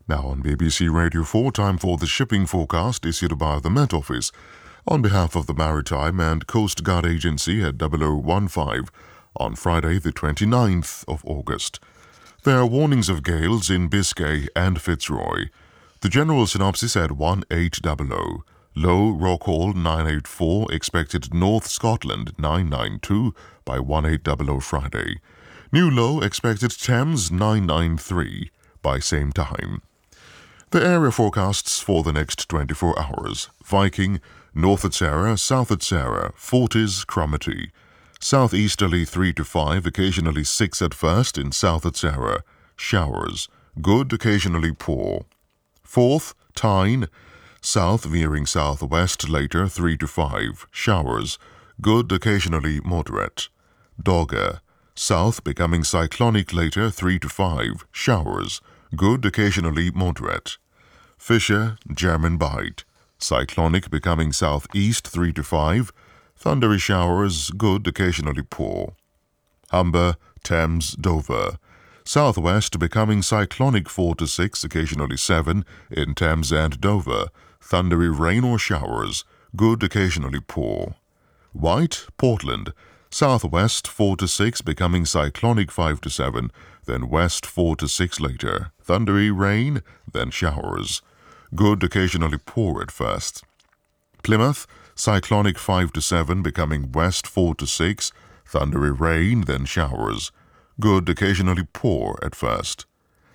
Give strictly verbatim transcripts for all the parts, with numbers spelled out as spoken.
Now on B B C Radio four, time for the shipping forecast issued by the Met Office on behalf of the Maritime and Coast Guard Agency at double oh one five on Friday the twenty-ninth of August. There are warnings of gales in Biscay and Fitzroy. The general synopsis at one eight hundred. Low Rockall nine eighty-four, expected North Scotland nine ninety-two by one eight hundred Friday. New low expected Thames nine ninety-three by same time. The area forecasts for the next twenty-four hours. Viking, north at Sarah, south at Sarah, Forties, Cromarty. Southeasterly three to five, occasionally six at first in south at Sarah. Showers. Good, occasionally poor. Forth, Tyne. South veering southwest later three to five. Showers. Good, occasionally moderate. Dogger. South becoming cyclonic later three to five. Showers. Good, occasionally moderate. Fisher, German Bight. Cyclonic becoming southeast three to five. Thundery showers, good, occasionally poor. Humber, Thames, Dover. Southwest becoming cyclonic four to six, occasionally seven in Thames and Dover. Thundery rain or showers, good, occasionally poor. White, Portland. Southwest four to six, becoming cyclonic five to seven, then west four to six later. Thundery rain, then showers. Good, occasionally poor at first. Plymouth, cyclonic five to seven, becoming west four to six, thundery rain, then showers. Good, occasionally poor at first.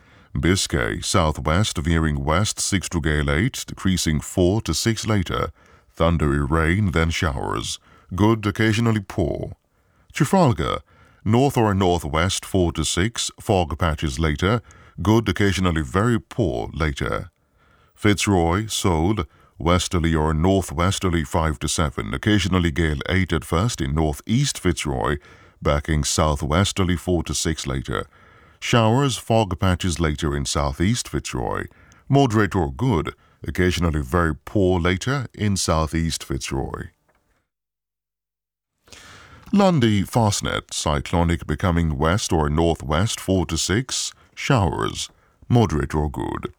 Biscay, southwest, veering west six to gale eight, decreasing four to six later, thundery rain, then showers. Good, occasionally poor. Trafalgar, north or northwest four to six, fog patches later, good, occasionally very poor later. Fitzroy, Sole, westerly or northwesterly five to seven, occasionally gale eight at first in northeast Fitzroy, backing southwesterly four to six later. Showers, fog patches later in southeast Fitzroy. Moderate or good, occasionally very poor later in southeast Fitzroy. Lundy, Fastnet, cyclonic becoming west or northwest four to six. Showers, moderate or good.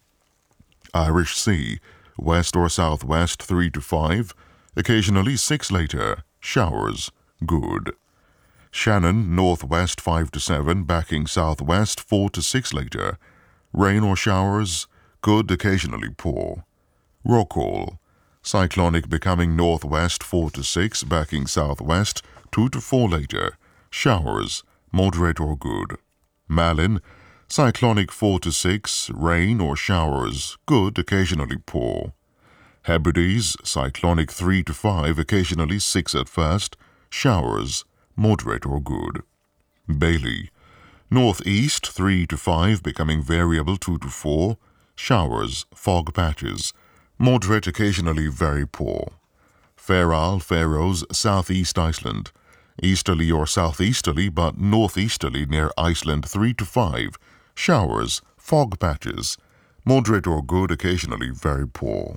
Irish Sea, west or southwest three to five, occasionally six later. Showers, good. Shannon, northwest five to seven, backing southwest four to six later. Rain or showers, good, occasionally poor. Rockall, cyclonic becoming northwest four to six, backing southwest two to four later. Showers, moderate or good. Malin, cyclonic four to six, rain or showers, good, occasionally poor. Hebrides, cyclonic three to five, occasionally six at first. Showers, moderate or good. Bailey, northeast three to five, becoming variable two to four. Showers, fog patches, moderate, occasionally very poor. Fair Isle, Faroes, southeast Iceland, easterly or southeasterly but northeasterly near Iceland three to five. Showers, fog patches, moderate or good, occasionally very poor.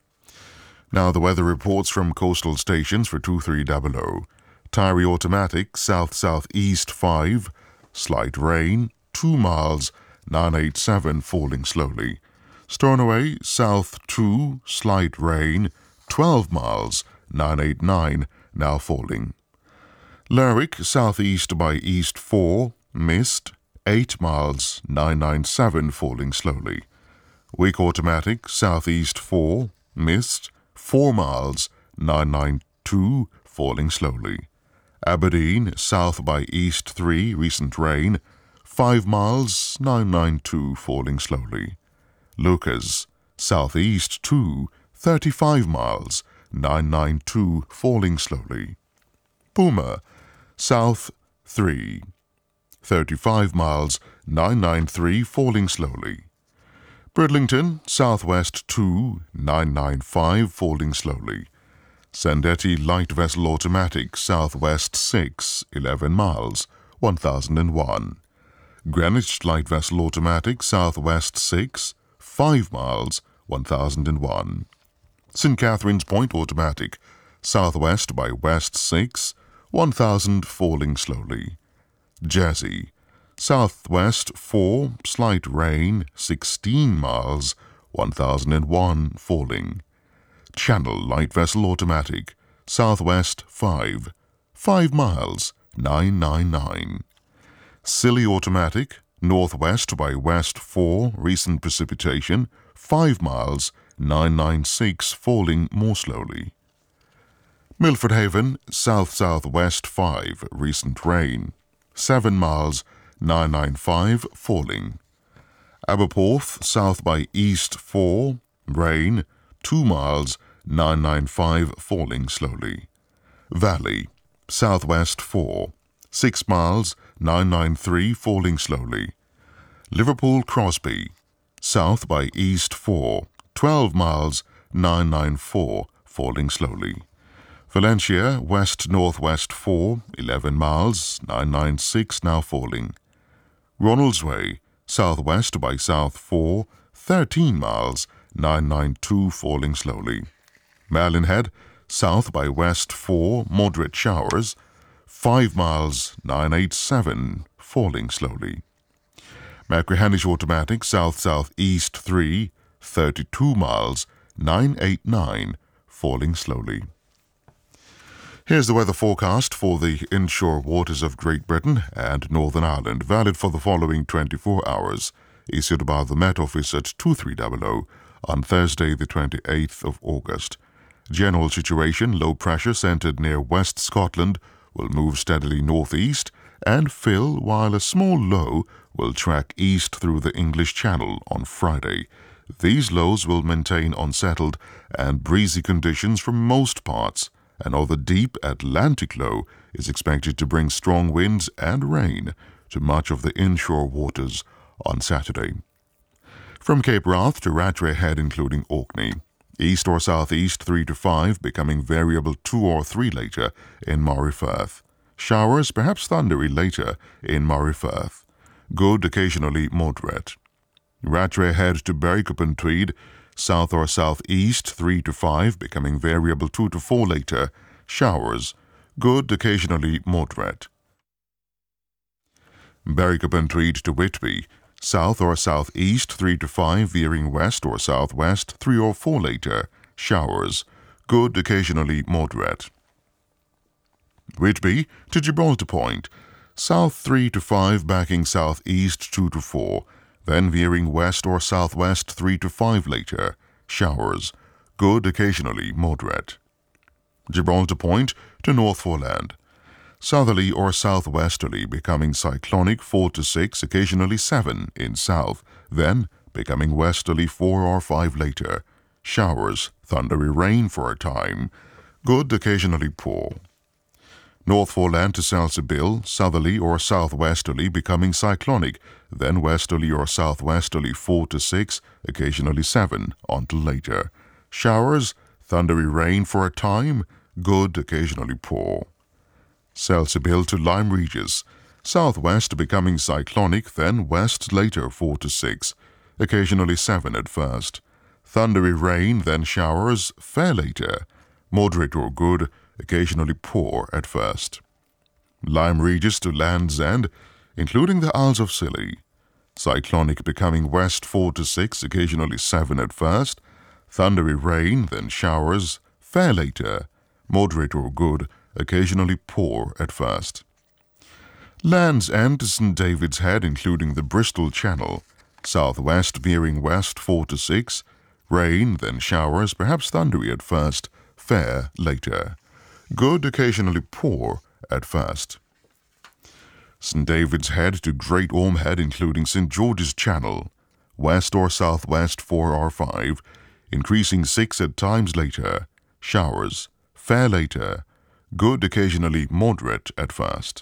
Now the weather reports from coastal stations for two three hundred. Tyree Automatic, south-southeast five, slight rain, two miles, nine eighty-seven, falling slowly. Stornoway, south two, slight rain, twelve miles, nine eighty-nine, now falling. Lerwick, southeast by east four, mist, eight miles, nine ninety-seven, falling slowly. Wick Automatic, southeast four, mist, four miles, nine ninety-two, falling slowly. Aberdeen, south by east three, recent rain, five miles, nine ninety-two, falling slowly. Lucas, southeast two, thirty-five miles, nine ninety-two, falling slowly. Puma, south three, thirty-five miles, nine ninety-three, falling slowly. Bridlington, southwest two, nine ninety-five, falling slowly. Sandetti Light Vessel Automatic, southwest six, eleven miles, one thousand one. Greenwich Light Vessel Automatic, southwest six, five miles, one thousand one. Saint Catherine's Point Automatic, southwest by west six, one thousand, falling slowly. Jersey, Southwest four, slight rain, sixteen miles, one thousand one, falling. Channel light vessel automatic, Southwest five, five miles, nine ninety-nine. Scilly automatic, Northwest by West four, recent precipitation, five miles, nine ninety-six, falling more slowly. Milford Haven, South-Southwest five, recent rain, seven miles, nine ninety-five, falling. Aberporth, South by East four, rain, two miles, nine ninety-five, falling slowly. Valley, Southwest four, six miles, nine ninety-three, falling slowly. Liverpool Crosby, South by East four, twelve miles, nine ninety-four, falling slowly. Valencia, West-Northwest four, eleven miles, nine ninety-six, now falling. Ronaldsway, Southwest by South four, thirteen miles, nine ninety-two, falling slowly. Marlinhead, South by West four, moderate showers, five miles, nine eighty-seven, falling slowly. Machrihanish automatic, South-Southeast three, thirty-two miles, nine eighty-nine, falling slowly. Here's the weather forecast for the inshore waters of Great Britain and Northern Ireland, valid for the following twenty-four hours, issued by the Met Office at two three hundred on Thursday, the twenty-eighth of August. General situation: low pressure centered near West Scotland will move steadily northeast and fill, while a small low will track east through the English Channel on Friday. These lows will maintain unsettled and breezy conditions for most parts. Another deep Atlantic low is expected to bring strong winds and rain to much of the inshore waters on Saturday. From Cape Wrath to Rattray Head, including Orkney, east or southeast three to five, becoming variable two or three later in Moray Firth. Showers, perhaps thundery later in Moray Firth. Good, occasionally moderate. Rattray Head to Berwick-upon-Tweed, south or southeast three to five, becoming variable two to four later. Showers, good, occasionally moderate. Berwick-upon-Tweed to Whitby, south or southeast three to five, veering west or southwest three or four later. Showers, good, occasionally moderate. Whitby to Gibraltar Point, south three to five, backing southeast two to four, then veering west or southwest three to five later. Showers, good, occasionally moderate. Gibraltar Point to North Foreland, southerly or southwesterly, becoming cyclonic four to six, occasionally seven in south, then becoming westerly four or five later. Showers, thundery rain for a time, good, occasionally poor. North Foreland to Salsabill, southerly or southwesterly, becoming cyclonic, then westerly or southwesterly four to six, occasionally seven, until later. Showers, thundery rain for a time, good, occasionally poor. Salsabill to Lyme Regis, southwest becoming cyclonic, then west later four to six, occasionally seven at first. Thundery rain, then showers, fair later, moderate or good, occasionally poor at first. Lyme Regis to Land's End, including the Isles of Scilly, cyclonic becoming west four to six, occasionally seven at first. Thundery rain, then showers, fair later, moderate or good, occasionally poor at first. Land's End to Saint David's Head, including the Bristol Channel, southwest veering west four to six, rain, then showers, perhaps thundery at first, fair later. Good, occasionally poor at first. Saint David's Head to Great Orme Head, including Saint George's Channel, west or southwest four or five, increasing six at times later. Showers, fair later. Good, occasionally moderate at first.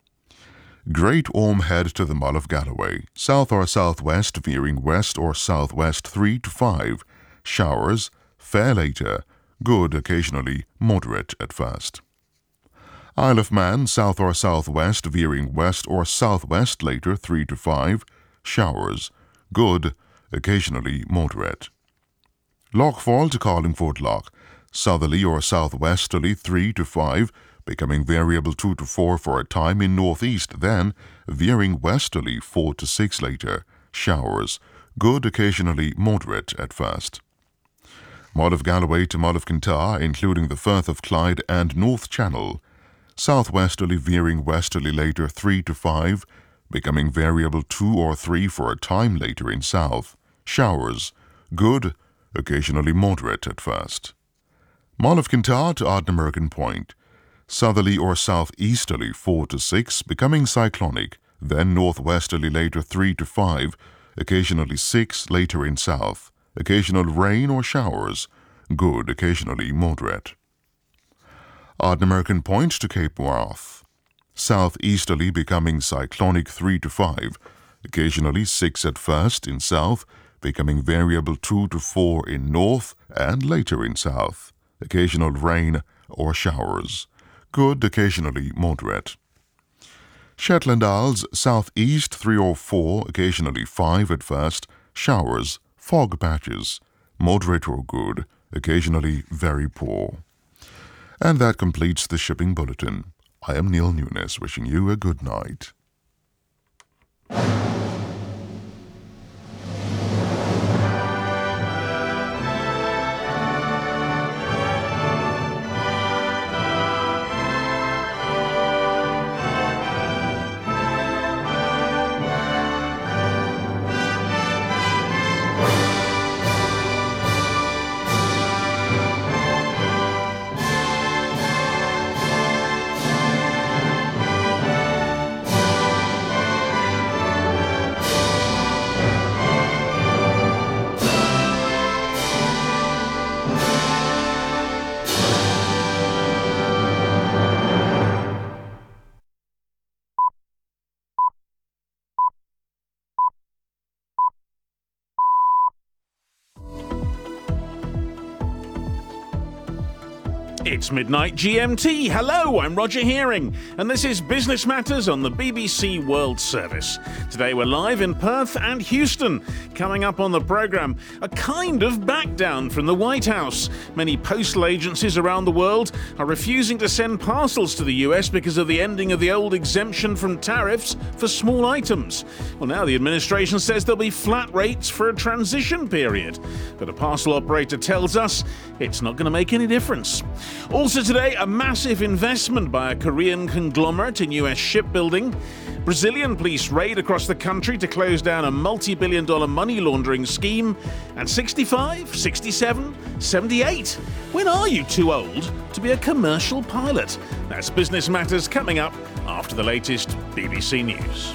Great Orme Head to the Mull of Galloway, south or southwest veering west or southwest three to five. Showers, fair later. Good, occasionally moderate at first. Isle of Man, south or southwest, veering west or southwest later three to five. Showers, good, occasionally moderate. Lochfall to Carlingford Loch, southerly or southwesterly three to five, becoming variable two to four for a time in northeast, then veering westerly four to six later. Showers, good, occasionally moderate at first. Mull of Galloway to Mull of Kintyre, including the Firth of Clyde and North Channel. Southwesterly veering westerly later three to five, becoming variable two or three for a time later in south. Showers, good, occasionally moderate at first. Mull of Kintyre to Ardnamurchan Point. Southerly or southeasterly four to six, becoming cyclonic, then northwesterly later three to five, occasionally six later in south. Occasional rain or showers, good, occasionally moderate. Ardnamurchan Point to Cape Wrath. Southeasterly becoming cyclonic three to five, occasionally six at first in south, becoming variable two to four in north and later in south. Occasional rain or showers, good, occasionally moderate. Shetland Isles, southeast three or four, occasionally five at first, showers, fog patches, moderate or good, occasionally very poor. And that completes the shipping bulletin. I am Neil Nunes, wishing you a good night. It's midnight G M T. Hello, I'm Roger Hearing, and this is Business Matters on the B B C World Service. Today we're live in Perth and Houston. Coming up on the programme, a kind of backdown from the White House. Many postal agencies around the world are refusing to send parcels to the U S because of the ending of the old exemption from tariffs for small items. Well, now the administration says there'll be flat rates for a transition period. But a parcel operator tells us it's not going to make any difference. Also today, a massive investment by a Korean conglomerate in U S shipbuilding. Brazilian police raid across the country to close down a multi-billion dollar money laundering scheme. And sixty-five, sixty-seven, seventy-eight. When are you too old to be a commercial pilot? That's Business Matters coming up after the latest B B C News.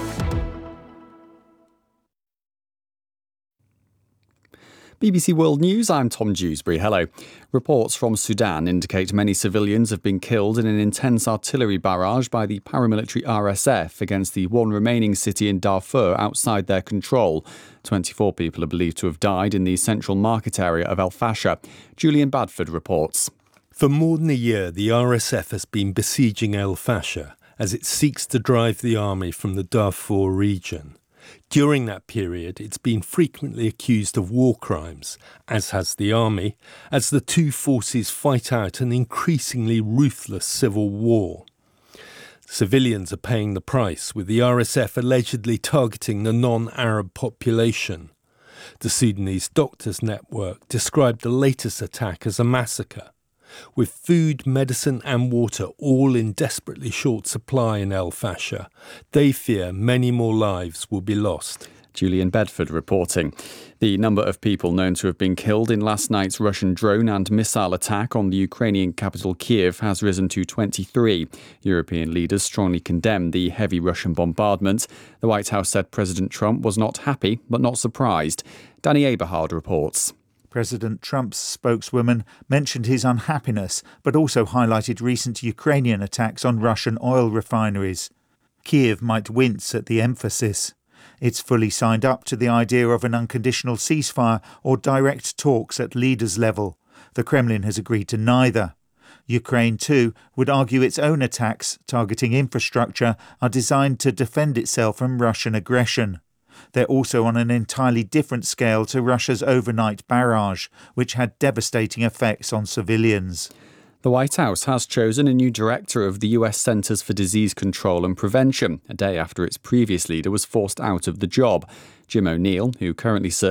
B B C World News, I'm Tom Dewsbury. Hello. Reports from Sudan indicate many civilians have been killed in an intense artillery barrage by the paramilitary R S F against the one remaining city in Darfur outside their control. twenty-four people are believed to have died in the central market area of El Fasher. Julian Badford reports. For more than a year, the R S F has been besieging El Fasher as it seeks to drive the army from the Darfur region. During that period, it's been frequently accused of war crimes, as has the army, as the two forces fight out an increasingly ruthless civil war. Civilians are paying the price, with the R S F allegedly targeting the non-Arab population. The Sudanese Doctors Network described the latest attack as a massacre. With food, medicine and water all in desperately short supply in El Fasher, they fear many more lives will be lost. Julian Bedford reporting. The number of people known to have been killed in last night's Russian drone and missile attack on the Ukrainian capital Kiev has risen to twenty-three. European leaders strongly condemned the heavy Russian bombardment. The White House said President Trump was not happy but not surprised. Danny Aberhard reports. President Trump's spokeswoman mentioned his unhappiness, but also highlighted recent Ukrainian attacks on Russian oil refineries. Kiev might wince at the emphasis. It's fully signed up to the idea of an unconditional ceasefire or direct talks at leaders' level. The Kremlin has agreed to neither. Ukraine, too, would argue its own attacks, targeting infrastructure, are designed to defend itself from Russian aggression. They're also on an entirely different scale to Russia's overnight barrage, which had devastating effects on civilians. The White House has chosen a new director of the U S Centers for Disease Control and Prevention, a day after its previous leader was forced out of the job. Jim O'Neill, who currently serves